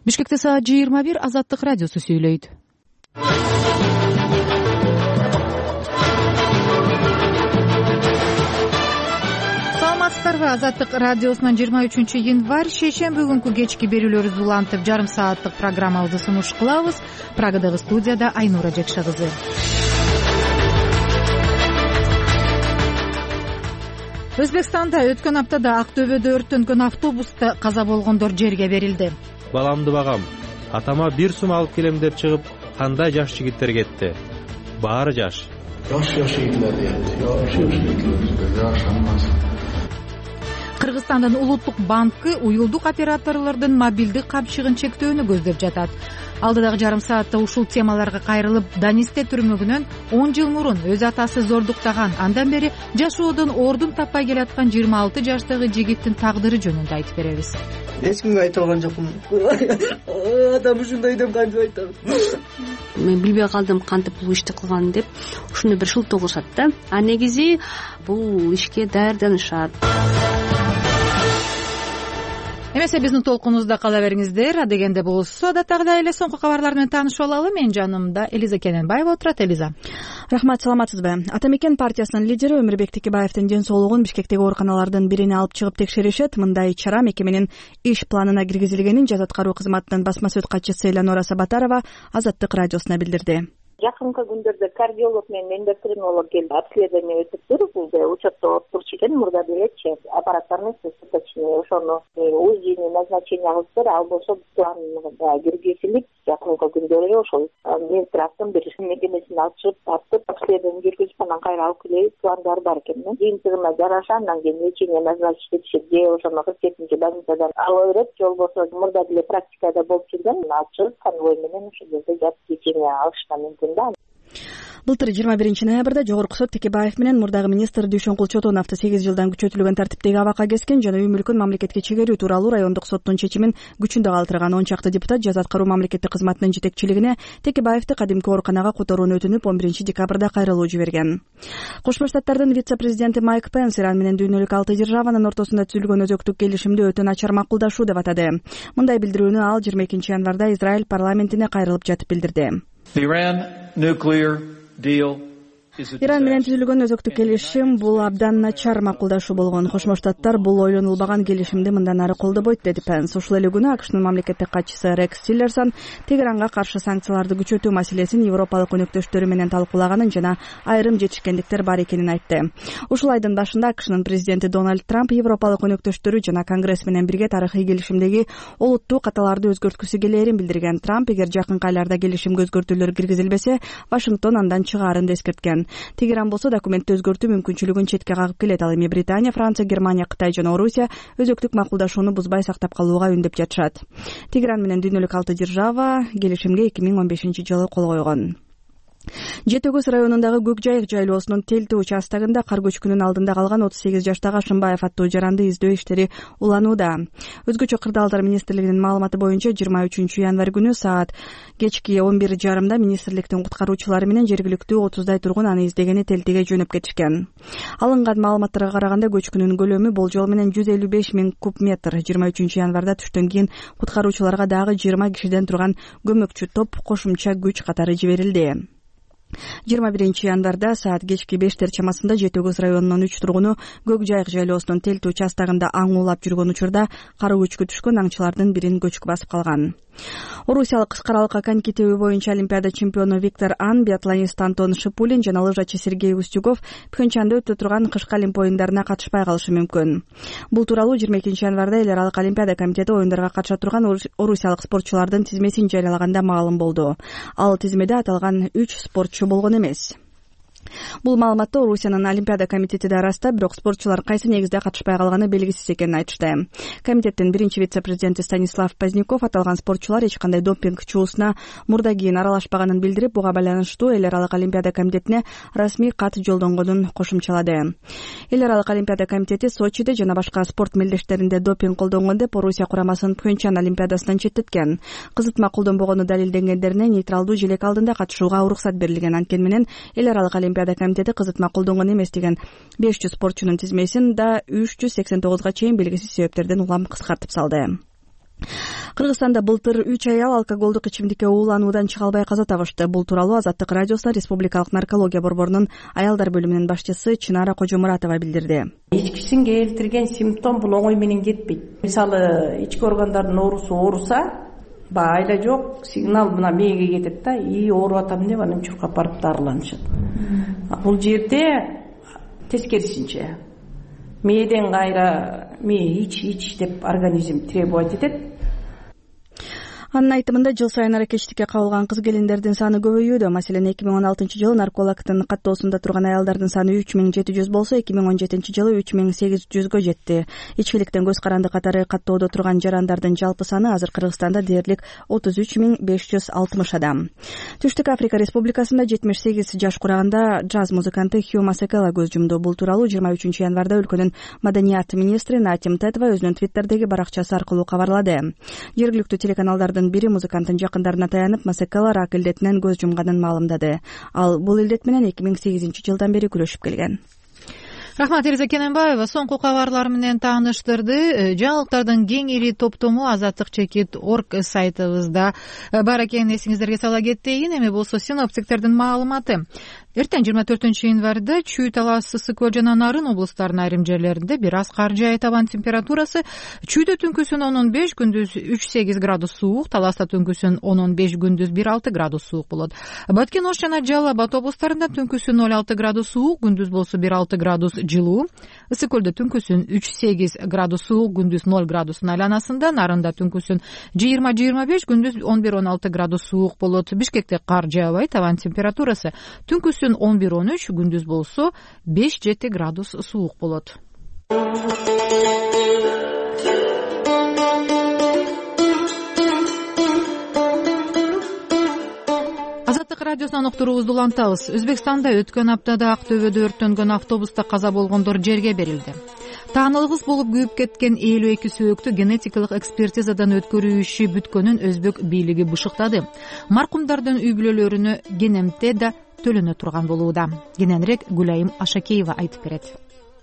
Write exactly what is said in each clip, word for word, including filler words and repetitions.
Бишкекте саат жыйырма бир. Азаттык радиосу сүйлөйт. Саламатсыздарбы? Азаттык радиосунан жыйырма үчүнчү январь шейшемби күнкү кечки берүүлөрүбүздү улантып жарым сааттык программабызды сунуш кылабыз. Прагадагы студияда Айнура Жекша кызы. Өзбекстанда өткөн аптада Ак Төбөдө өрттөнгөн автобуста каза болгондор жерге берилди. Баламды багам, атама бир сум алып келем деп чыгып, кандай жаш жигиттер кетти. Баары жаш. Жаш жаш жигитлер дейт. Жаш жаш жигитлер, жаш аммас. Кыргызстандын Улуттук банкы уюлдук операторлордун мобилдик капчыгын чектөөнү көздөп жатат. Алдыдагы жарым саатта ушул темаларга кайрылып, Данисте түрмөгүнөн он жыл мурун өз атасы зордуктаган, андан бери жашоодон ордун таппай келаткан жыйырма алты жаштагы жигиттин тагдыры жөнүндө айтып беребиз. Эч кимге айта алган жокмун. Адам ушундай деп кантип айтам? Мен билбей калдым кантип бул ишти кылганын деп. Ушуну бир шылтоо кылышат да. А негизи бул ишке даярданышат. Эмесе биздин толкунубузда кала бериңиздер. Адегенде болсо адаттагыдай эле соңку кабарлар менен таанышып алалы. Менин жанымда Элиза Кененбаева отурат. Элиза. Рахмат, саламатсызбы? Атамекен партиясынын лидери Өмүрбек Текебаевдин ден соолугун Бишкектеги ооруканалардын бирине алып чыгып текшеришет. Мындай чара мекеменин иш планына киргизилгенин Жаз аткаруу кызматынын басма сөз катчысы Эланора Сабатарова Азаттык радиосуна билдирди. Жакынкы күндөрдө кардиолог менен эндокринолог келип обследование өтүптүр. Бул учетто отурчу экен, мурда билетчи аппараттарны точнее ошону УЗИни назначение кылыптыр. Ал болсо планга киргизилип, жакынкы күндөрү ошол Минздравдын бир мекемесине алып чыгып тартып обследование жүргүзүп анан кайра алып келип пландар бар экен. Жыйынтыгына жараша андан кийин лечение назначить этишет, же ошону кырк жетинчи больницадан ала берет, же болбосо мурда деле практикада болуп жүргөн, алып чыгып конвой менен ошол жерде жатып лечение алышына мүмкүн. Былтыр жыйырма биринчи ноябрда Жогорку сот Текебаев менен мурдагы министр Дүйшөнкул Чотоновду сегиз жылдан күчөтүлгөн тартиптеги абакка кескен жана үй мүлкүн мамлекетке чегерүү тууралуу райондук соттун чечимин күчүндө калтырган он чакты депутат Жаз аткаруу мамлекеттик кызматынын жетекчилигине Текебаевди кадимки ооруканага которууну өтүнүп он биринчи декабрда кайрылуу жиберген. Кошмо Штаттардын вице-президенти Майк Пенс Иран менен дүйнөлүк алты державанын ортосунда түзүлгөн өзөктүк келишимди өтө начар макулдашуу деп атады. Мындай билдирүүнү ал жыйырма экинчи январда Израиль парламентине кайрылып жатып билдирди. Иран менен түзүлгөн өзөктүк келишим бул абдан начар макулдашуу болгон. Кошмо Штаттар бул ойлонулбаган келишимди мындан ары колдобойт, деди Пенс. Ушул эле күнү АКШнын мамлекеттик катчысы Рекс Тиллерсон Тегеранга каршы санкцияларды күчөтүү маселесин Европалык өнөктөштөрү менен талкуулаганын жана айрым жетишкендиктер бар экенин айтты. Ушул айдын башында АКШнын президенти Дональд Трамп Европалык өнөктөштөрү жана Конгресс менен бирге тарыхый келишимдеги олуттуу каталарды өзгөрткүсү келээрин билдирген. Трамп эгер жакынкы айларда келишимге өзгөртүүлөр киргизилбесе, Вашингтон андан чыгаарын да эскерткен. Тегеран болсо документти өзгөртүү мүмкүнчүлүгүн четке кагып келет. Ал эми Британия, Франция, Германия, Кытай жана Орусия өзөктүк макулдашууну бузбай сактап калууга үндөп жатышат. Тегеран менен дүйнөлүк алты держава келишимге эки миң он бешинчи жылы кол койгон. Жети Көз районундагы Көк Жайык жайлоосунун Телти участогунда кар көчкүнүн алдында калган отуз сегиз жаштагы Ашымбаев аттуу жаранды издөө иштери уланууда. Өзгөчө кырдаалдар министрлигинин маалыматы боюнча жыйырма үчүнчү январь күнү саат кечки он бир жарымда министрликтин куткаруучулары менен жергиликтүү отуздай тургун аны издегени Телтиге жөнөп кетишкен. Алынган маалыматтарга караганда көчкүнүн көлөмү болжол менен жүз элүү беш миң куб метр. жыйырма үчүнчү январда түштөн кийин куткаруучуларга дагы жыйырма кишиден турган көмөкчү топ кошумча күч катары жиберилди. жыйырма биринчи январда саат кечки бештер чамасында Жети Көз районунун үч тургуну Көк Жайык жайлоосунун Телти участогунда аң уулап жүргөн учурда кары көчкү түшкөн аңчылардын бирин көчкү басып калган. Орусиялык кыскаралыкка коньки тебүү боюнча Олимпиада чемпиону Виктор Ан, биатлонист Антон Шипулин жана лыжачы Сергей Устюгов Пхенчанда өтө турган кышкы Олимп оюндарына катышпай калышы мүмкүн. Бул тууралуу жыйырма экинчи январда Эл аралык Олимпиада комитети оюндарга катыша турган орусиялык спортчулардын тизмесин жарыялаганда маалым болду. Ал тизмеде аталган үч спортчу болгон эмес. Бул маалыматты Орусиянын Олимпиада комитети да ырастап, бирок спортчулар кайсы негизде катышпай калганы белгисиз экенин айтышты. Комитеттин биринчи вице-президенти Станислав Поздняков аталган спортчулар эч кандай допинг чуусуна мурда кийин аралашпаганын билдирип, буга байланыштуу Эл аралык Олимпиада комитетине расмий кат жолдонгонун кошумчалады. Эл аралык Олимпиада комитети Сочиде жана башка спорт мелдештеринде допинг колдонгон деп Орусия курамасын Пхенчан Олимпиадасынан четтеткен. Кызытма колдонбогону далилденгендерине нейтралдуу желек алдында катышууга уруксат берилген. Анткени менен Эл аралык Олимпиада комитети кызытма колдонгон эмес деген беш жүз спортчунун тизмесин да үч жүз сексен тогузга чейин белгисиз себептерден улам кыскартып салды. Кыргызстанда былтыр үч аял алкоголдук ичимдикке уулануудан чыга албай каза табышты. Бул тууралуу Азаттык радиосуна Республикалык наркология борборунун аялдар бөлүмүнүн башчысы Чынара Кожомуратова билдирди. Ичкисин келтирген симптом бул оңой менен кетпейт. Мисалы, ички органдардын оорусу ооруса, баягы айла жок, сигнал мына мээге кетет да, и ооруп атам деп анан чуркап барып дарыланышат. Бул жерде тескерисинче мээден кайра мээ ич ич деп организм требовать этет. Анын айтымында жыл сайын аракечтикке кабылган кыз келиндердин саны көбөйүүдө. Маселен, эки миң он алтынчы жылы наркологдун каттоосунда турган аялдардын саны үч миң жети жүз болсо, эки миң он жетинчи жылы үч миң сегиз жүзгө жетти. Ичкиликтен көз каранды катары каттоодо турган жарандардын жалпы саны азыр Кыргызстанда дээрлик отуз үч миң беш жүз алтымыш адам. Түштүк Африка Республикасында жетимиш сегиз жаш кураганда джаз музыканты Хью Масекела көз жумду. Бул тууралуу жыйырма үчүнчү январда өлкөнүн маданият министри Натим Тетова өзүнүн твиттердеги баракчасы аркылуу кабарлады. Жергиликтүү телеканалдардын бири музыканттын жакындарына таянып, Масекела рак илдетинен көз жумганын маалымдады. Ал бул илдет менен эки миң сегизинчи жылдан бери күрөшүп келген. Рахмат, Тереза Кененбаева соңку кабарлар менен тааныштырды. Жаңылыктардын кеңири топтому азаттык чекит точка орг сайтыбызда бар экенин эсиңиздерге сала кетейин. Эми болсо синоптиктердин маалыматы. Эртең жыйырма төртүнчү январда Чүй, Талас, Ысык Көл жана Нарын облустарынын айрым жерлеринде бир аз кар жаайт. Табан температурасы Чүйдө түнкүсүн он он беш, күндүз үч сегиз градус суук, Таласта түнкүсүн он он беш, күндүз бир алты градус суук болот. Баткен, Ош жана Жалал Абад облустарында түнкүсүн ноль алты градус суук, күндүз болсо бир алты градус жылуу. Ысык Көлдө түнкүсүн үч сегиз градус суук, күндүз ноль градустун айланасында. Нарында түнкүсүн жыйырма жыйырма беш, күндүз он бир он алты градус суук болот. Бишкекте кар жаабайт. Табан температурасы түнкүсүн он бир он үч, күндүз болсо беш жети градус суук болот. Азаттык радиосунан уктуруубузду улантабыз. Өзбекстанда өткөн аптада Актөбөдө өрттөнгөн автобуста каза болгондор жерге берилди. Таанылгыс болуп күйүп кеткен элүү эки сөөктү генетикалык экспертизадан өткөрүү иши бүткөнүн өзбек бийлиги бышыктады. Маркумдардын үй бүлөлөрүнө генемте да төлөнө турган болууда. Кененирээк Гүлайым Ашакеева айтып берет.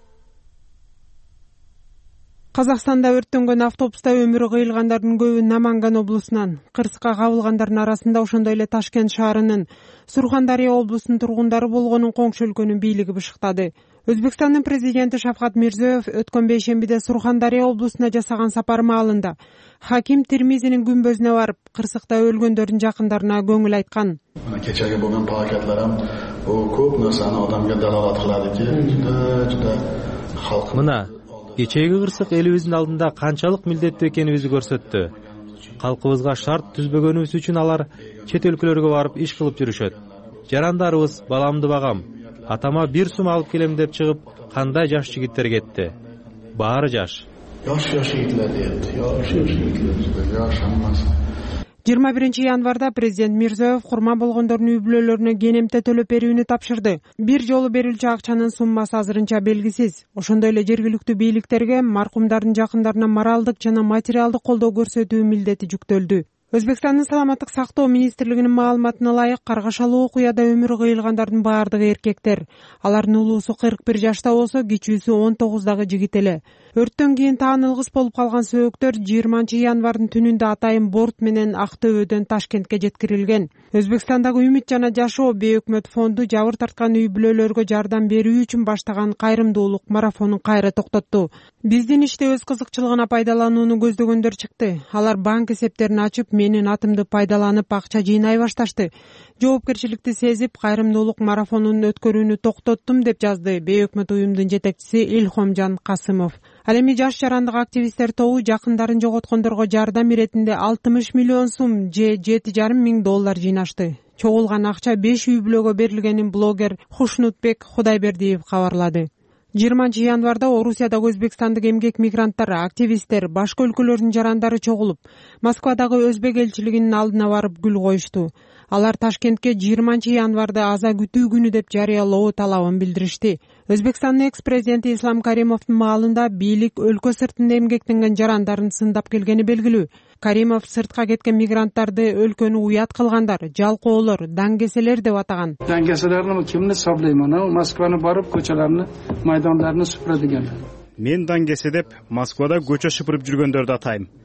Казакстанда өрттөнгөн автобуста өмүрү кыйылгандардын көбү Наманган облусунан, кырсыкка кабылгандардын арасында ошондой эле Ташкент шаарынын, Сурхандария облусунун тургундары болгонун коңшу өлкөнүн бийлиги бышыктады. Өзбекстандын президенти Шавкат Мирзиёев өткөн бейшембиде Сурхандария облусуна жасаган сапары маалында Хаким Тирмизинин күмбөзүнө барып, кырсыкта өлгөндөрдүн жакындарына көңүл айткан. Кечеги болгон пакетлерим бул көп нерсени адамга далалат кылат экен. Жуда жуда халк. Мына кечеги кырсык элибиздин алдында канчалык милдеттүү экенибизди көрсөттү. Калкыбызга шарт түзбөгөнүбүз үчүн алар чет өлкөлөргө барып иш кылып жүрүшөт. Жарандарыбыз баламды багам, атама бир сум алып келем деп чыгып, кандай жаш жигиттер кетти. Баары жаш. Жаш жаш жигитлер дейт. Жаш жаш жигитлер, жаш аммасы. жыйырма биринчи январда президент Мирзиёев курман болгондордун үй бүлөлөрүнө генемте төлөп берүүнү тапшырды. Бир жолу берилчү акчанын суммасы азырынча белгисиз. Ошондой эле жергиликтүү бийликтерге маркумдардын жакындарына моралдык жана материалдык колдоо көрсөтүү милдети жүктөлдү. Өзбекстандын саламаттык сактоо министрлигинин маалыматына ылайык, каргашалуу окуяда өмүрү кыйылгандардын баардыгы эркектер. Алардын улуусу кырк бир жашта болсо, кичүүсү он тогуздагы жигит эле. Өрттөн кийин таанылгыс болуп калган сөөктөр жыйырманчы январдын түнүндө атайын борт менен Актөбөдөн Ташкентке жеткирилген. Өзбекстандагы Үмүт жана Жашоо бейөкмөт фонду жабыр тарткан үй бүлөлөргө жардам берүү үчүн баштаган кайрымдуулук марафонун кайра токтотту. Биздин иште өз кызыкчылыгына пайдаланууну көздөгөндөр чыкты. Алар банк эсептерин ачып, менин атымды пайдаланып акча жыйнай башташты. Жоопкерчиликти сезип, кайрымдуулук марафонун өткөрүүнү токтоттум деп жазды бейөкмөт уюмдун жетекчиси Илхомжан Касымов. Ал эми жаш жарандык активисттер тобу жакындарын жоготкондорго жардам иретинде алтымыш миллион сум же жети жарым миң доллар жыйнашты. Чогулган акча беш үй бүлөгө берилгенин блогер Хушнутбек Кудайбердиев кабарлады. жыйырманчы январда Орусиядагы өзбекстандык эмгек мигранттар, активисттер, башка өлкөлөрдүн жарандары чогулуп, Москвадагы өзбек элчилигинин алдына барып гүл коюшту. Алар Ташкентке жыйырманчы январда аза күтүү күнү деп жарыялоо талабын билдиришти. Өзбекстандын экс-президенти Ислам Каримовдун маалында бийлик өлкө сыртында эмгектенген жарандарын сындап келгени белгилүү. Каримов сыртка кеткен мигранттарды өлкөнү уят кылгандар, жалкоолор, даңгеселер деп атаган. Даңгеселерни кимди соблейман? Москваны барып, көчөлөрүнү, майдандарын сүпүрө деген. Мен даңгесе деп Москвада көчө шыпырып жүргөндөрдү атайм.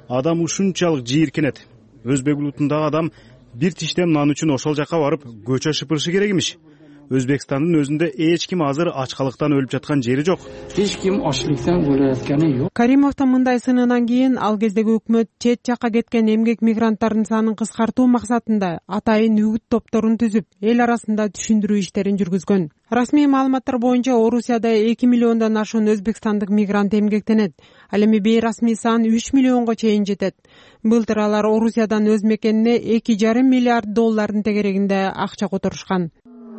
адам ушунчалык жийиркенет. Өзбек улутундагы адам бир тиштем нан үчүн ошол жака барып көчө шыпырышы керек имиш. Өзбекстандын өзүндө эч ким азыр ачкалыктан өлүп жаткан жери жок. Эч ким ачтыктан өлөткөнү жок. Каримовдун мындай сынынан кийин ал кездеги өкмөт чет жакка кеткен эмгек мигранттардын санын кыскартуу максатында атайын үгүт топторун түзүп, эл арасында түшүндүрүү иштерин жүргүзгөн. Расмий маалыматтар боюнча Орусияда эки миллиондон ашуун өзбекстандык мигрант эмгектенет. Ал эми бейрасмий сан үч миллионго чейин жетет. Былтыр алар Орусиядан өз мекенине эки жарым миллиард доллардын тегерегинде акча которушкан.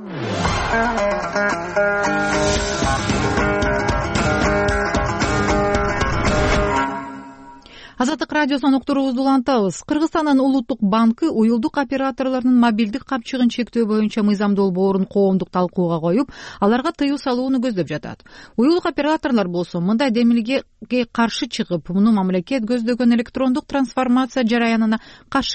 Азаттык радиосунун уктуруубузду улантабыз. Кыргызстандын улуттук банкы уюлдук операторлордун мобилдик капчыгын чектөө боюнча мыйзам долбоорун коомдук талкууга коюп, аларга тыюу салууну көздөп жатат. Уюлдук операторлор болсо мындай демилгеге каршы чыгып, муну мамлекет көздөгөн электрондук трансформация жараянына каршы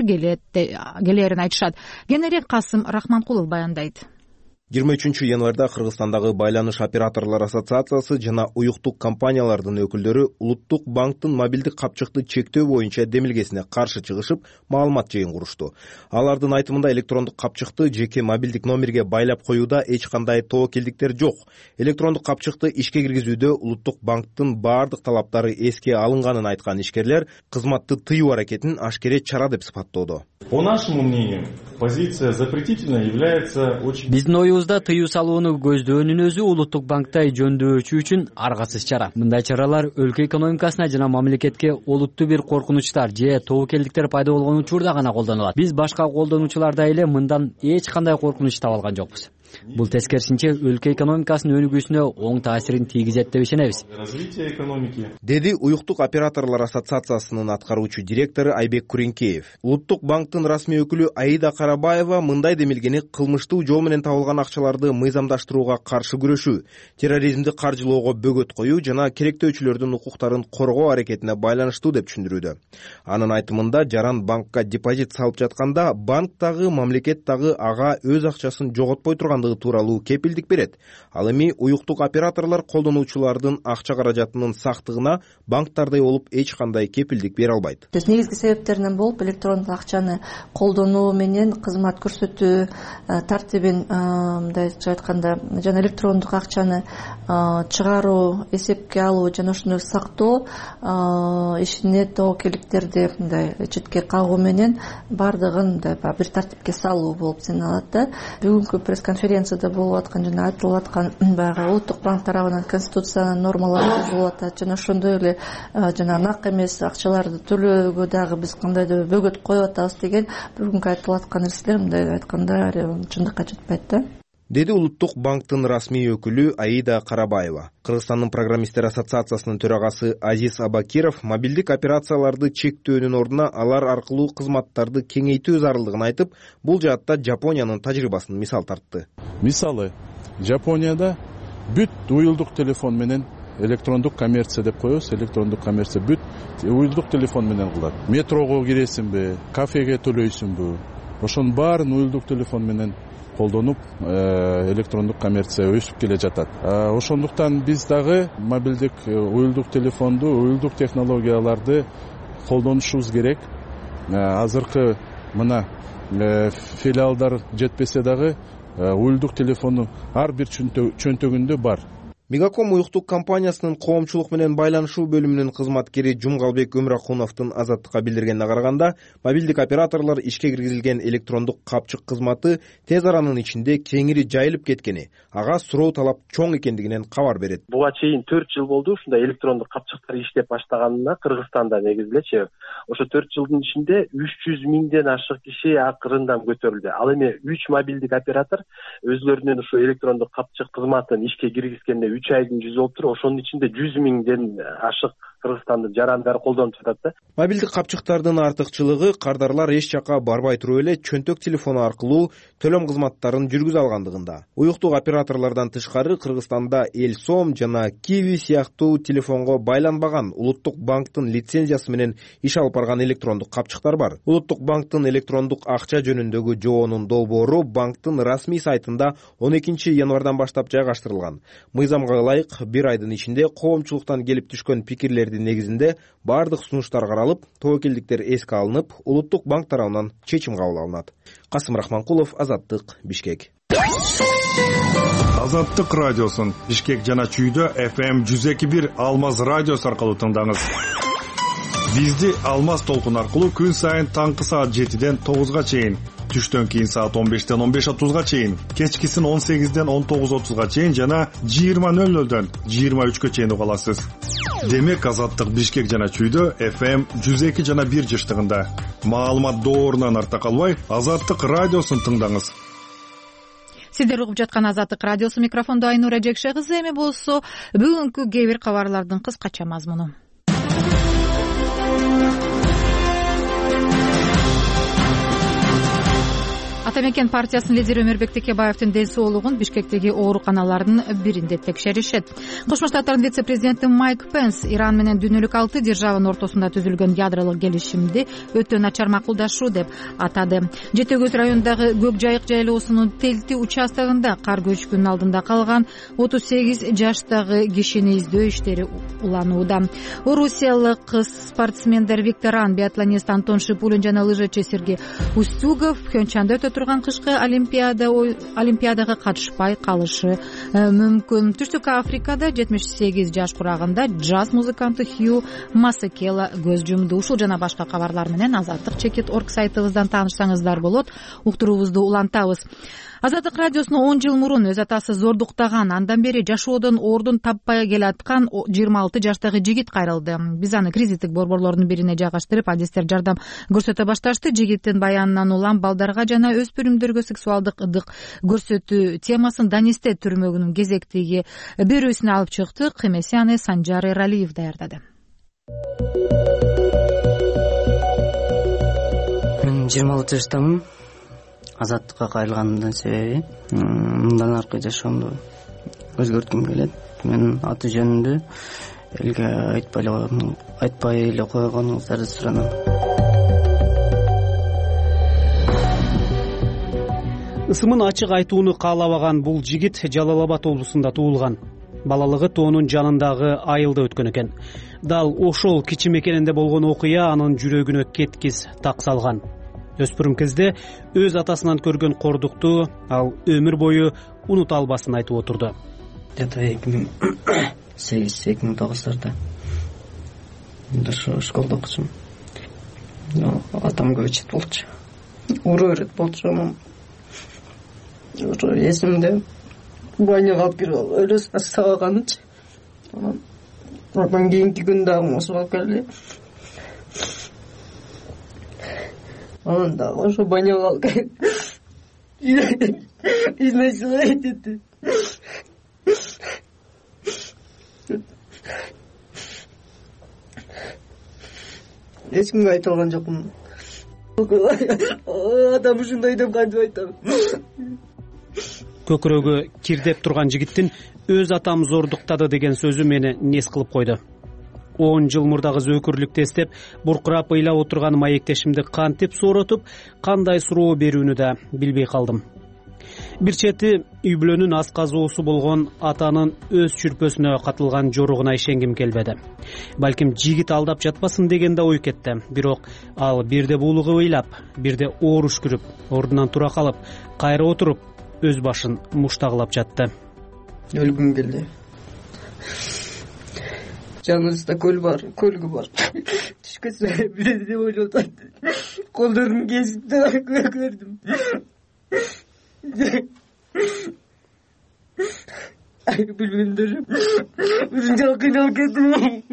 келерин айтышат. Кененирээк Касым Рахманкулов баяндайт. жыйырма үчүнчү январда Кыргызстандагы Байланыш операторлор ассоциациясы жана уюктук компаниялардын өкүлдөрү улуттук банктын мобилдик капчыкты чектөө боюнча демилгесине каршы чыгышып, маалымат жыйын курушту. Алардын айтымында электрондук капчыкты жеке мобилдик номерге байлап коюуда эч кандай тобокелдиктер жок. Электрондук капчыкты ишке киргизүүдө улуттук банктын баардык талаптары эске алынганын айткан ишкерлер кызматты тыюу аракетин ашкере чара деп сыпаттоодо. По нашему мнению, позиция запретительная является очень... Биздин оюбузда тыюу салууну көздөөнүн өзү улуттук банктай жөндөочү үчүн аргасыз чара. Мындай чаралар өлкө экономикасына жана мамлекетке олуттуу бир коркунучтар же тобокелдиктер пайда болгон учурда гана колдонулат. Биз башка колдонуучулардай эле мындан эч кандай коркунуч таба алган жокпуз. Бул тескерисинче өлкө экономикасынын өнүгүүсүнө оң таасирин тийгизет деп ишенебиз. Развитие экономики. Деди уюктук операторлор ассоциациясынын аткаруучу директору Айбек Куренкеев. Улуттук банктын расмий өкүлү Аида Карабаева мындай демилгени кылмыштуу жол менен табылган акчаларды мыйзамдаштырууга каршы күрөшүү, терроризмди каржылоого бөгөт коюу жана керектөөчүлөрдүн укуктарын коргоо аракетине байланыштуу деп түшүндүрүүдө. Анын айтымында жаран банкка депозит салып жатканда банк дагы мамлекет дагы ага өз акчасын жоготпой турган тууралуу кепилдик берет. Ал эми уюктук операторлор колдонуучулардын акча каражатынын сактыгына банктардай болуп эч кандай кепилдик бере албайт. Негизги себептеринен болуп электрондук акчаны колдонуу менен кызмат көрсөтүү тартибин мындайча айтканда жана электрондук акчаны чыгаруу, эсепке алуу жана ошону сактоо ишине тобокелдиктерди мындай четке кагуу менен баардыгын бир тартипке салуу болуп саналат да. Бүгүнкү пресс-конференцияда болуп аткан жана айтылып аткан баягы улуттук банк тарабынан конституциянын нормалары бузулуп атат жана ошондой эле жана нак эмес акчаларды төлөөгө дагы биз кандайдыр бөгөт коюп атабыз деген бүгүнкү айтылып аткан нерселер мындай айтканда чындыкка жетпейт да. Деди улуттук банктын расмий өкүлү Аида Карабаева. Кыргызстандын программисттер ассоциациясынын төрагасы Азиз Абакиров мобилдик операцияларды чектөөнүн ордуна алар аркылуу кызматтарды кеңейтүү зарылдыгын айтып, бул жаатта Жапониянын тажрыйбасын мисал тартты. Мисалы, Жапонияда бүт уюлдук телефон менен электрондук коммерция деп коебуз, электрондук коммерция бүт уюлдук телефон менен кылат. Метрого киресиңби, кафеге төлөйсүңбү, ошонун баарын уюлдук телефон менен колдонуп электрондук коммерция өсүп келе жатат. Ошондуктан биз дагы мобилдик уюлдук телефонду, уюлдук технологияларды колдонушубуз керек. Азыркы мына филиалдар жетпесе дагы уюлдук телефону ар бир чөнтөгүндө бар. Мегаком уюктук компаниясынын коомчулук менен байланышуу бөлүмүнүн кызматкери Жумгалбек Өмүракуновдун Азаттыкка билдиргенине караганда, мобилдик операторлор ишке киргизилген электрондук капчык кызматы тез аранын ичинде кеңири жайылып кеткени, ага суроо талап чоң экендигинен кабар берет. Буга чейин төрт жыл болду ушундай электрондук капчыктар иштеп баштаганына Кыргызстанда негизи элечи. Ошо төрт жылдын ичинде үч жүз миңден ашык киши акырындан көтөрүлдү. Ал эми үч мобилдик оператор өзлөрүнүн ушу электрондук капчык кызматын ишке киргизгенде үч айдын жүзү болуптур. Ошонун ичинде жүз миңден ашык Кыргызстандын жарандары колдонуп жатат да. Мобилдик капчыктардын артыкчылыгы кардарлар эч жакка барбай туруп эле чөнтөк телефону аркылуу төлөм кызматтарын жүргүзө алгандыгында. Уюктук операторлордон тышкары Кыргызстанда Элсом жана Киви сыяктуу телефонго байланбаган улуттук банктын лицензиясы менен иш алып барган электрондук капчыктар бар. Улуттук банктын электрондук акча жөнүндөгү жоонун долбоору банктын расмий сайтында он экинчи январдан баштап жайгаштырылган. Мыйзамга ылайык бир айдын ичинде коомчулуктан келип түшкөн пикирлерди милдеттердин негизинде баардык сунуштар каралып, тобокелдиктер эске алынып, Улуттук банк тарабынан чечим кабыл алынат. Касым Рахманкулов, Азаттык, Бишкек. Азаттык радиосун Бишкек жана Чүйдө эф эм жүз эки бир Алмаз радиосу аркылуу тыңдаңыз. Бизди Алмаз толкун аркылуу күн сайын таңкы саат жетиден тогузга чейин, түштөн кийин саат он бештен он беш отузга чейин, кечкисин он сегизден он тогуз отузга чейин жана жыйырма нөл нөлдөн жыйырма үчкө чейин уга аласыз. Демек Азаттык Бишкек жана Чүйдө эф эм жүз эки жана бир жыштыгында. Маалымат доорунан арта калбай, Азаттык радиосун тыңдаңыз. Сиздер угуп жаткан Азаттык радиосу, микрофондо Айнура Жекше кызы. Эми болсо бүгүнкү кээ бир кабарлардын кыскача мазмуну. Ата мекен партиясынын лидери Өмөрбек Текебаевдин ден соолугун Бишкектеги ооруканалардын биринде текшеришет. Кошмо Штаттардын вице-президенти Майк Пенс Иран менен дүйнөлүк алты державанын ортосунда түзүлгөн ядролук келишимди өтө начар макулдашуу деп атады. Жети Көз районундагы Көк Жайык жайлоосунун Телти участогунда кар көчкүнүн алдында калган отуз сегиз жаштагы кишини издөө иштери уланууда. Орусиялык спортсмендер викторан биатлонист Антон Шипулин жана лыжачы Сергей Устюгов Пхенчанда турган кышкы олимпиада олимпиадага катышпай калышы мүмкүн. Түштүк Африкада жетимиш сегиз жаш курагында джаз музыканты Хью Масакела көз жумду. Ушул жана башка кабарлар менен Азаттык чекит орг сайтыбыздан таанышсаңыздар болот. Уктуруубузду улантабыз. Азаттык радиосуна он жыл мурун өз атасы зордуктаган, андан бери жашоодон ордун таппай келаткан жыйырма алты жаштагы жигит кайрылды. Биз аны кризистик борборлордун бирине жайгаштырып, адистер жардам көрсөтө башташты. Жигиттин баянынан улам балдарга жана өспүрүмдөргө сексуалдык ыдык көрсөтүү темасын Данисте түрмөгүнүн кезектеги берүүсүнө алып чыкты. Кемеси аны Санжар Эралиев даярдады. Мен жыйырма алты жаштамын. Азаттыкка кайрылганымдын себеби мындан аркы жашоомду өзгөрткүм келет. Мен аты жөнүндө элге айтпай эле айтпай эле койгонуңуздарды суранам. Ысымын ачык айтууну каалабаган бул жигит Жалал Абад облусунда туулган. Балалыгы тоонун жанындагы айылда өткөн экен. Дал ошол кичи мекенинде болгон окуя анын жүрөгүнө кеткис так салган. Өспүрүм кезде өз атасынан көргөн кордукту ал өмүр бою унута албасын айтып отурду. Где-то эки миң сегиз эки миң тогуздарда ошо школдо окучумун. Атам көчөт болчу. Уруу өрөт болчу. Ошо эсимде баняга алып кирип алып өлө сабаганчы. Анан кийинки күн дагы ошо алып келди. Анан дагы ошо баняга алып келип изнасиловать этти. Эч кимге айта алган жокмун. Адам ушундай деп кантип айтам. Көкүрөгү кирдеп турган жигиттин өз атам зордуктады деген сөзү мени нес кылып койду. он жыл мурдагы зөөкүрлүктү эстеп, буркурап ыйлап отурган маектешимди кантип сооротуп, кандай суроо берүүнү да билбей калдым. Бир чети үй бүлөнүн ас казоосу болгон атанын өз чүрпөсүнө катылган жоругуна ишенгим келбеди. Балким жигит алдап жатпасын деген да ой кетти. Бирок ал бирде буулугуп ыйлап, бирде оор үшкүрүп, ордунан тура калып, кайра отуруп, өз башын муштагылап жатты. Өлгүм келди. Жаныбызда көл бар, көлгү бар. Түшкөсө бир деп ойлоп атты. Колдорун кесип да көрдүм. Ай, билбеймдер. Ушунчалык кыйналып кеттим.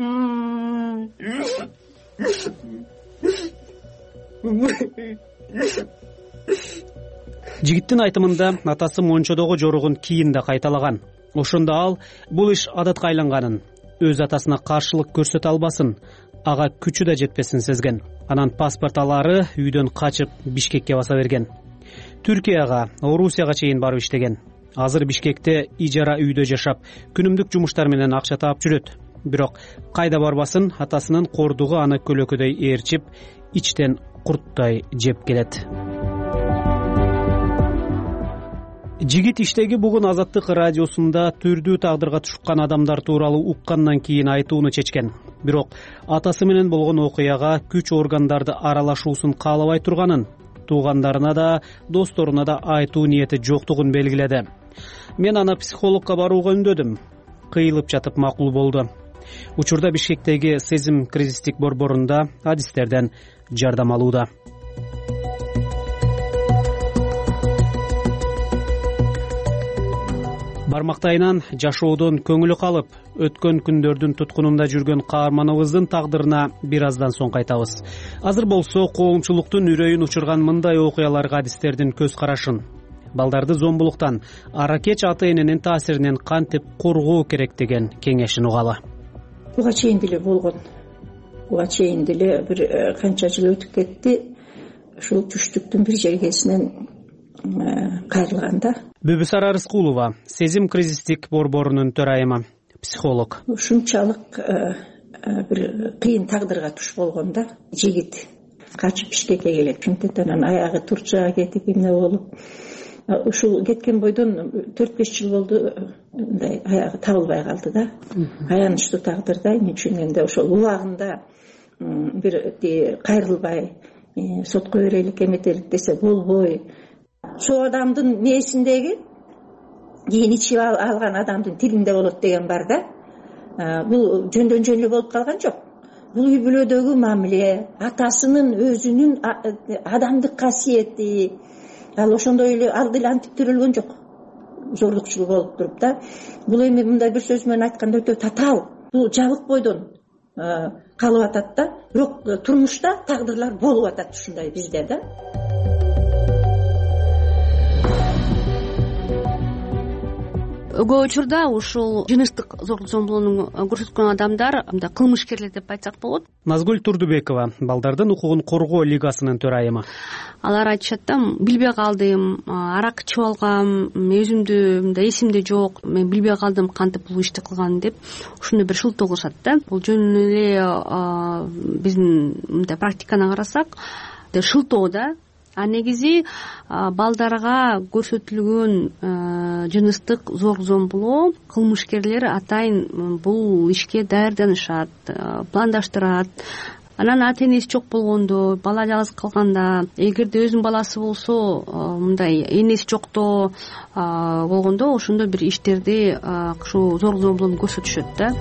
Жигиттин айтымында атасы мончодогу жоругун кийин да кайталаган. Ошондо ал бул иш адатка айланганын, өз атасына каршылык көрсөтө албасын, ага күчү да жетпесин сезген. Анан паспорт алары үйдөн качып Бишкекке баса берген. Түркияга, Орусияга чейин барып иштеген. Азыр Бишкекте ижара үйдө жашап, күнүмдүк жумуштар менен акча таап жүрөт. Бирок кайда барбасын, атасынын кордугу аны көлөкөдөй ээрчип, ичтен курттай жеп келет. Жигит иштеги бугун Азаттык радиосунда түрдүү тагдырга түшкөн адамдар тууралуу уккандан кийин айтууну чечкен. бирок атасы менен болгон окуяга күч органдарды аралашуусун каалабай турганын, туугандарына да досторуна да айтуу ниети жоктугун белгиледи. Мен аны психологко барууга үндөдүм. Кыйылып жатып макул болду. Учурда Бишкектеги сезим кризистик борборунда адистерден жардам алууда. Бармактайынан жашоодон көңүлү калып, өткөн күндөрдүн туткунунда жүргөн каарманыбыздын тагдырына бир аздан соң кайтабыз. Азыр болсо коомчулуктун үрөйүн учурган мындай окуяларга адистердин көз карашын, балдарды зомбулуктан, аракеч ата эненин таасиринен кантип коргоо керек деген кеңешин угалы. Буга чейин деле болгон. Буга чейин деле бир канча жыл өтүп кетти. Ушул түштүктүн бир жергесинен кайрылганда. Бүбүсара Рыскулова, сезим кризистик борборунун төрайымы, психолог. Ушунчалык бир кыйын тагдырга туш болгондо жигит качып Бишкекке келет. Ошентип анан аягы турча кетип эмне болуп, ушул кеткен бойдон төрт беш жыл болду, мындай аягы табылбай калды да. Аянычтуу тагдырда эми түшүнгөндө ошол убагында бир кайрылбай сотко берелик, эметелик десе болбой, ошол адамдын мээсиндеги кийин ичип алган адамдын тилинде болот деген бар да. Бул жөндөн жөн эле болуп калган жок. Бул үй бүлөдөгү мамиле, атасынын өзүнүн адамдык касиети, ал ошондой эле ал деле антип төрөлгөн жок. Зорлукчул болуп туруп да. Бул эми мындай бир сөз менен айтканда өтө татаал. Бул жабык бойдон калып атат да. Бирок турмушта тагдырлар болуп атат ушундай бизде да. Көп учурда ушул жыныстык зорлук зомбулууну көрсөткөн адамдар мындай кылмышкерлер деп айтсак болот. Назгүл Турдубекова, балдардын укугун коргоо лигасынын төрайымы. Алар айтышат да, билбей калдым, арак ичип алгам, өзүмдү мындай эсимде жок, мен билбей калдым кантип бул ишти кылганын деп, ушуну бир шылтоо кылышат да. Бул жөн эле биздин мындай практиканы карасак, шылтоо да. А негизи балдарга көрсөтүлгөн жыныстык зорлук зомбулоо кылмышкерлер атайын бул ишке даярданышат, пландаштырат. Анан ата энеси жок болгондо, бала жалгыз калганда, эгерде өзүнүн баласы болсо, мындай энеси жокто болгондо ошондой бир иштерди ушу зорлук зомбулоону көрсөтүшөт да.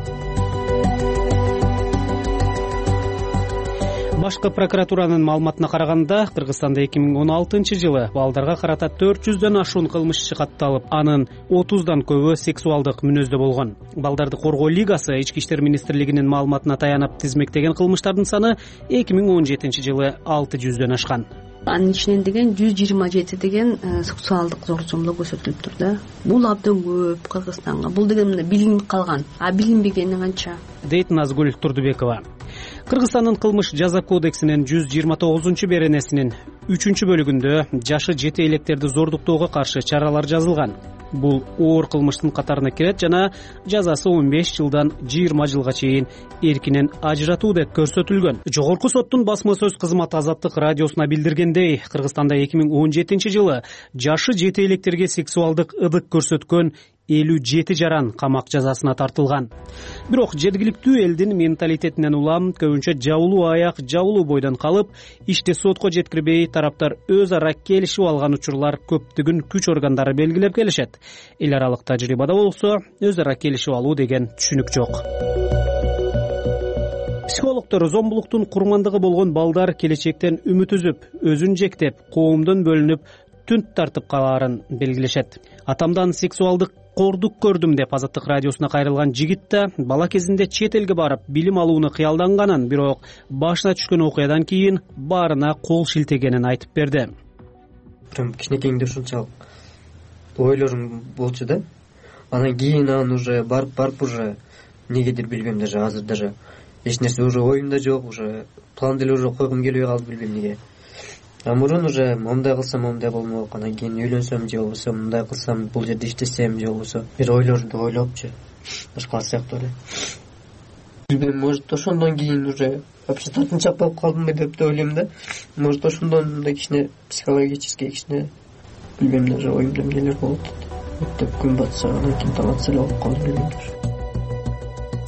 Башкы прокуратуранын маалыматына караганда, Кыргызстанда эки миң он алтынчы жылы балдарга карата төрт жүздөн ашуун кылмыш иши катталып, анын отуздан көбү сексуалдык мүнөздө болгон. Балдарды коргоо лигасы Ички иштер министрлигинин маалыматына таянып тизмектеген кылмыштардын саны эки миң он жетинчи жылы алты жүздөн ашкан. Анын ичинен деген жүз жыйырма жети деген сексуалдык зорлук зомбулоо көрсөтүлүптүр да. Бул абдан көп Кыргызстанга. Бул деген мындай билинип калган, а билинбегени канча? Дейт Назгүл Турдубекова. Кыргызстандын кылмыш жаза кодексинин жүз жыйырма тогузунчу беренесинин үчүнчү бөлүгүндө жашы жете электерди зордуктоого каршы чаралар жазылган. Бул оор кылмыштын катарына кирет жана жазасы он беш жылдан жыйырма жылга чейин эркинен ажыратуу деп көрсөтүлгөн. Жогорку соттун басма сөз кызматы Азаттык радиосуна билдиргендей, Кыргызстанда эки миң он жетинчи жылы жашы жете электерге сексуалдык ыдык көрсөткөн элүү жети жаран камак жазасына тартылган. Бирок жергиликтүү элдин менталитетинен улам көбүнчө жабылуу аяк, жабылуу бойдон калып, ишти сотко жеткирбей тараптар өз ара келишип алган учурлар көптүгүн күч органдары белгилеп келишет. Эл аралык тажрыйбада болсо, өз ара келишип алуу деген түшүнүк жок. Психологдор зомбулуктун курмандыгы болгон балдар келечектен үмүт үзүп, өзүн жектеп, коомдон бөлүнүп, түнт тартып калаарын белгилешет. Атамдан сексуалдык кордук көрдүм деп Азаттык радиосуна кайрылган жигит да бала кезинде чет элге барып билим алууну кыялданганын, бирок башына түшкөн окуядан кийин баарына кол шилтегенин айтып берди. Прям кичинекейимде ушунчалык ойлорум болчу да. Анан кийин анан уже барып барып уже эмнегедир билбейм, даже азыр даже эч нерсе уже оюмда жок, уже план деле уже койгум келбей калды, билбейм эмнеге. А мурун уже мындай кылсам мындай болмок, анан кийин үйлөнсөм же болбосо мындай кылсам, бул жерде иштесем же болбосо бир ойлорду ойлопчу башкалар сыяктуу эле. Билбейм, может ошондон кийин уже вообще тартынчаак болуп калдымбы деп да ойлойм да. Может ошондон мындай кичине психологический кичине билбейм, даже оюмда эмнелер болот деп күн батса, анан кийин таң атса эле болуп калды, билбейм.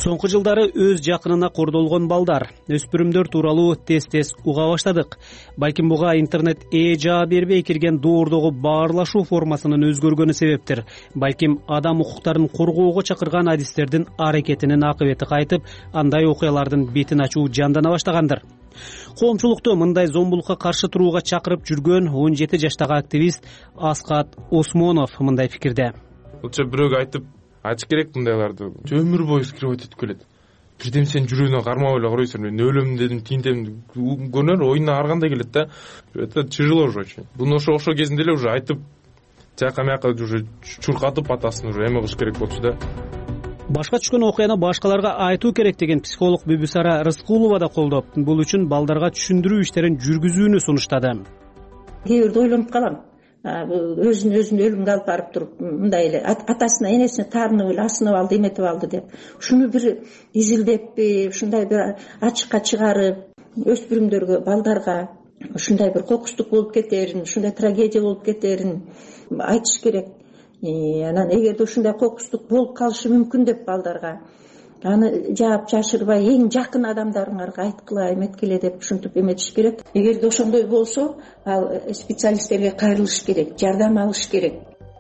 соңку жылдары өз жакынына кордолгон балдар, өспүрүмдөр тууралуу тез тез уга баштадык. Балким буга интернет ээ жаа бербей кирген доордогу баарлашуу формасынын өзгөргөнү себептир. Балким адам укуктарын коргоого чакырган адистердин аракетинин акыбети кайтып, андай окуялардын бетин ачуу жандана баштагандыр. Коомчулукту мындай зомбулукка каршы турууга чакырып жүргөн он жети жаштагы активист Аскат Осмонов мындай пикирде. Бул бирөөгө айтып ачык керек мындайларды. Өмүр бою скрипт этип келет. Бирдем сен жүрөгүнө кармап эле каройсуң. Мен өлөм дедим, тинтем көрүнөр, оюна аргандай келет да. Это тяжело уже очень. Буну ошо ошо кезинде эле уже айтып, жака маяка уже чуркатып атасын уже эме кылыш керек болчу да. Башка түшкөн окуяны башкаларга айтуу керек деген психолог Бүбүсара Рыскулова да колдоп, бул үчүн балдарга түшүндүрүү иштерин жүргүзүүнү сунуштады. Кээ бирде ойлонуп калам. Өзүн өзүн өлүмгө алып барып туруп мындай эле атасына энесине таарынып эле асынып алды, эметип алды деп. Ушуну бир изилдеппи, ушундай бир ачыкка чыгарып, өспүрүмдөргө, балдарга ушундай бир кокустук болуп кетерин, ушундай трагедия болуп кетерин айтыш керек. Анан эгерде ушундай кокустук болуп калышы мүмкүн деп балдарга аны жаап жашырбай эң жакын адамдарыңарга айткыла, эметкиле деп ушинтип эметиш керек. Эгерде ошондой болсо, ал специалисттерге кайрылыш керек, жардам алыш керек.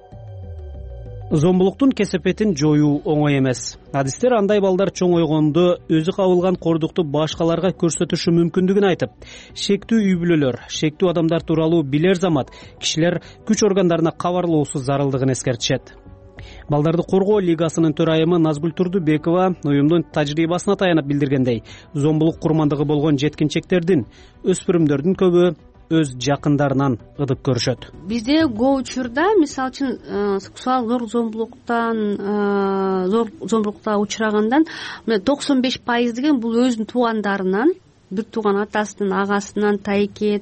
Зомбулуктун кесепетин жоюу оңой эмес. Адистер андай балдар чоңойгондо өзү кабылган кордукту башкаларга көрсөтүшү мүмкүндүгүн айтып, шектүү үй бүлөлөр, шектүү адамдар тууралуу билер замат кишилер күч органдарына кабарлоосу зарылдыгын эскертишет. Балдарды коргоо лигасынын төрайымы Назгүл Турдубекова уюмдун тажрыйбасына таянып билдиргендей, зомбулук курмандыгы болгон жеткинчектердин, өспүрүмдөрдүн көбү өз жакындарынан ыдып көрүшөт. Бизде көп учурда, мисалы үчүн, сексуалдык зомбулуктан, зомбулукка учрагандан токсон беш пайыз деген бул өзүнүн туугандарынан, бир тууган атасынан, агасынан, тайке,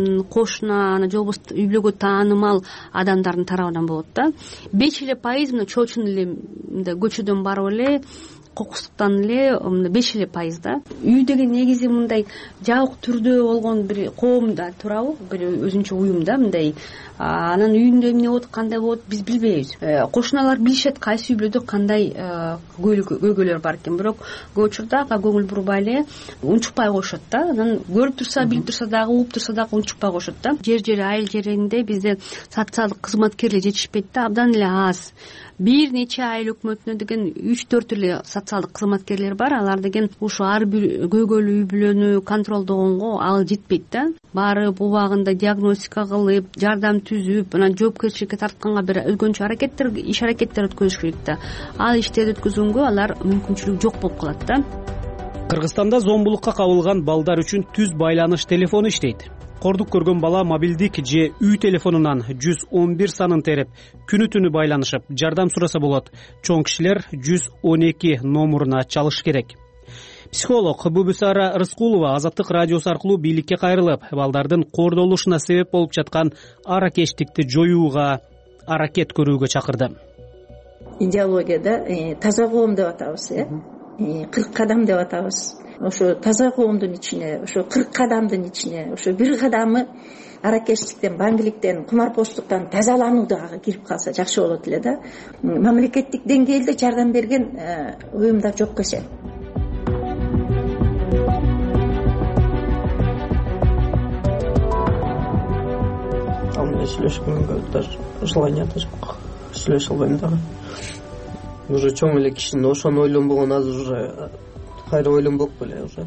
кошуна, же болбосо үй бүлөгө таанымал адамдардын тарабынан болот да. беш эле пайыз мына чоочун эле мындай көчөдөн барып эле кокустуктан эле беш эле пайыз да. Үй деген негизи мындай жабык түрдө болгон бир коом да туурабы, бир өзүнчө уюм да мындай. Анан үйүндө эмне болот, кандай болот биз билбейбиз. Кошуналар билишет кайсы үй бүлөдө кандай көйгөйлөр бар экен, бирок көп учурда ага көңүл бурбай эле унчукпай коюшат да. Анан көрүп турса, билип турса дагы, угуп турса дагы унчукпай коюшат да. Жер жери айыл жеринде бизде социалдык кызматкерлер жетишпейт да, абдан эле аз. Бир нече айыл өкмөтүнө деген үч төрт эле социалдык кызматкерлер бар. Алар деген ушу ар бир көйгөйлүү үй бүлөнү контролдогонго ал жетпейт да. Барып убагында диагностика кылып, жардам түзүп, анан жоопкерчиликке тартканга бир өзгөнчө аракеттер, иш аракеттер өткөрүш керек да. Ал иштерди өткөзгөнгө алар мүмкүнчүлүк жок болуп калат да. Кыргызстанда зомбулукка кабылган балдар үчүн түз байланыш телефону иштейт. Кордук көргөн бала мобилдик же үй телефонунан жүз он бир санын терип, күнү түнү байланышып, жардам сураса болот. Чоң кишилер жүз он эки номуруна чалыш керек. Психолог Бүбүсара Рыскулова Азаттык радиосу аркылуу бийликке кайрылып, балдардын кордолушуна себеп болуп жаткан аракечтикти жоюуга аракет көрүүгө чакырды. Идеологияда таза коом деп атабыз, э? кырк кадам деп атабыз. Ошо таза коомдун ичине, ошо кырк кадамдын ичине, ошо бир кадамы аракечтиктен, баңгиликтен, кумарпоздуктан тазалануу дагы кирип калса жакшы болот эле да. Мамлекеттик деңгээлде жардам берген уюмдар жок эсен. Ал менен сүйлөшкөнгө даже желание да жок. Сүйлөшө албайм дагы. Уже чоң эле кишинин ошону ойлонбогон азыр уже кайра ойлонбок беле уже.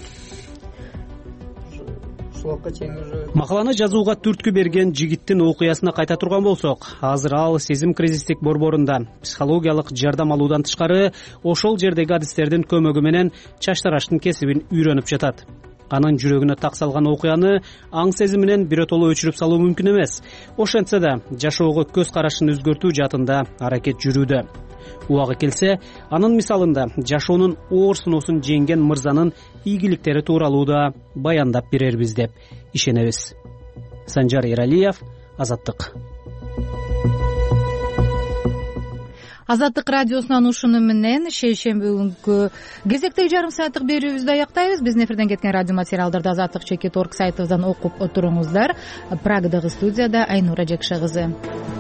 Ушулакка чейин уже макаланы жазууга түрткү берген жигиттин окуясына кайта турган болсок, азыр ал сезим кризистик борборунда психологиялык жардам алуудан тышкары ошол жердеги адистердин көмөгү менен чачтараштын кесибин үйрөнүп жатат. Анын жүрөгүнө так салган окуяны аң сезиминен биротоло өчүрүп салуу мүмкүн эмес. Ошентсе да жашоого көз карашын өзгөртүү жаатында аракет жүрүүдө. Убагы келсе, анын мисалында жашоонун оор сыноосун жеңген мырзанын ийгиликтери тууралуу да баяндап берербиз деп ишенебиз. Санжар Эралиев, Азаттык. Азаттык радиосунан ушуну менен шейшемби күнкү кезектеги жарым сааттык берүүбүздү аяктайбыз. Биздин эфирден кеткен радио материалдарды азаттык чекит точка орг сайтыбыздан окуп отуруңуздар. Прагадагы студияда Айнура Жекше кызы.